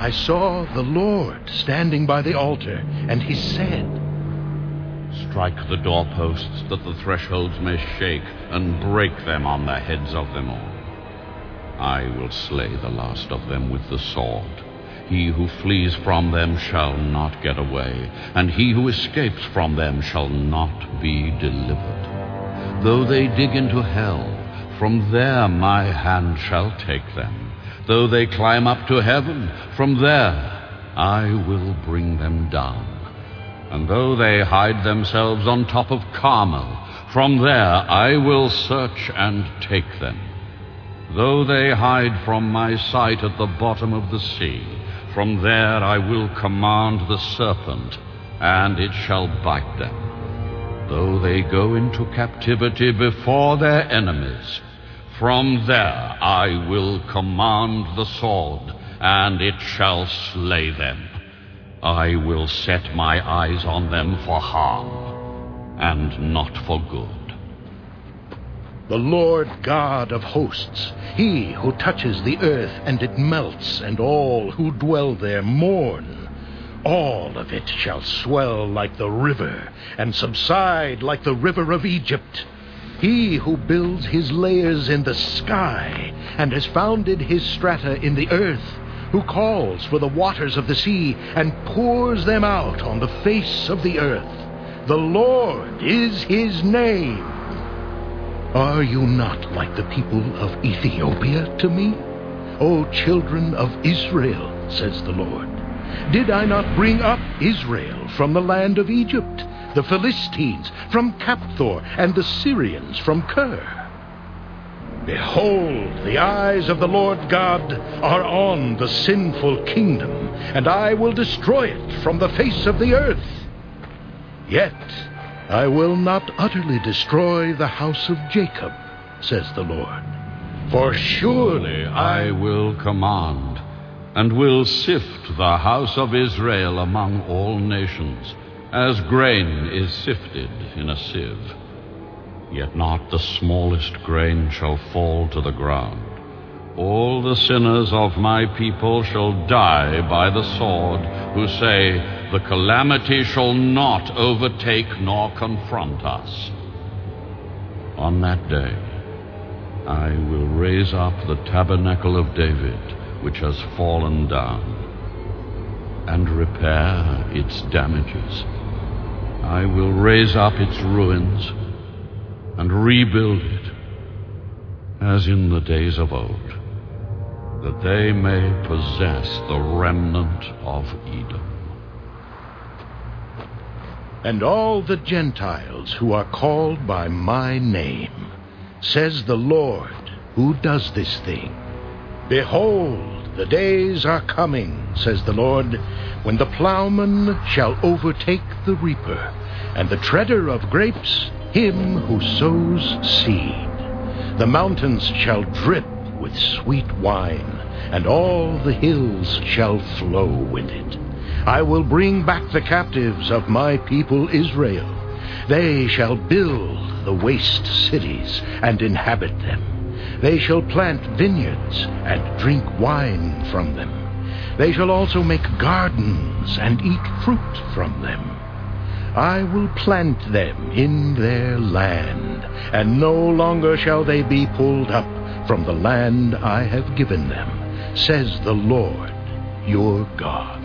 I saw the Lord standing by the altar, and he said, Strike the doorposts that the thresholds may shake, and break them on the heads of them all. I will slay the last of them with the sword. He who flees from them shall not get away, and he who escapes from them shall not be delivered. Though they dig into hell, from there my hand shall take them. Though they climb up to heaven, from there I will bring them down. And though they hide themselves on top of Carmel, from there I will search and take them. Though they hide from my sight at the bottom of the sea, from there I will command the serpent, and it shall bite them. Though they go into captivity before their enemies, from there I will command the sword, and it shall slay them. I will set my eyes on them for harm, and not for good. The Lord God of hosts, he who touches the earth and it melts, and all who dwell there mourn. All of it shall swell like the river, and subside like the river of Egypt. He who builds his layers in the sky, and has founded his strata in the earth, who calls for the waters of the sea, and pours them out on the face of the earth. The Lord is his name. Are you not like the people of Ethiopia to me? O children of Israel, says the Lord. Did I not bring up Israel from the land of Egypt, the Philistines from Caphtor, and the Syrians from Kir? Behold, the eyes of the Lord God are on the sinful kingdom, and I will destroy it from the face of the earth. Yet I will not utterly destroy the house of Jacob, says the Lord. For surely I will command, and will sift the house of Israel among all nations, as grain is sifted in a sieve. Yet not the smallest grain shall fall to the ground. All the sinners of my people shall die by the sword, who say, the calamity shall not overtake nor confront us. On that day I will raise up the tabernacle of David, which has fallen down, and repair its damages. I will raise up its ruins and rebuild it, as in the days of old, that they may possess the remnant of Edom. And all the Gentiles who are called by my name, says the Lord, who does this thing. Behold, the days are coming, says the Lord, when the plowman shall overtake the reaper, and the treader of grapes him who sows seed. The mountains shall drip with sweet wine, and all the hills shall flow with it. I will bring back the captives of my people Israel. They shall build the waste cities and inhabit them. They shall plant vineyards and drink wine from them. They shall also make gardens and eat fruit from them. I will plant them in their land, and no longer shall they be pulled up from the land I have given them, says the Lord your God.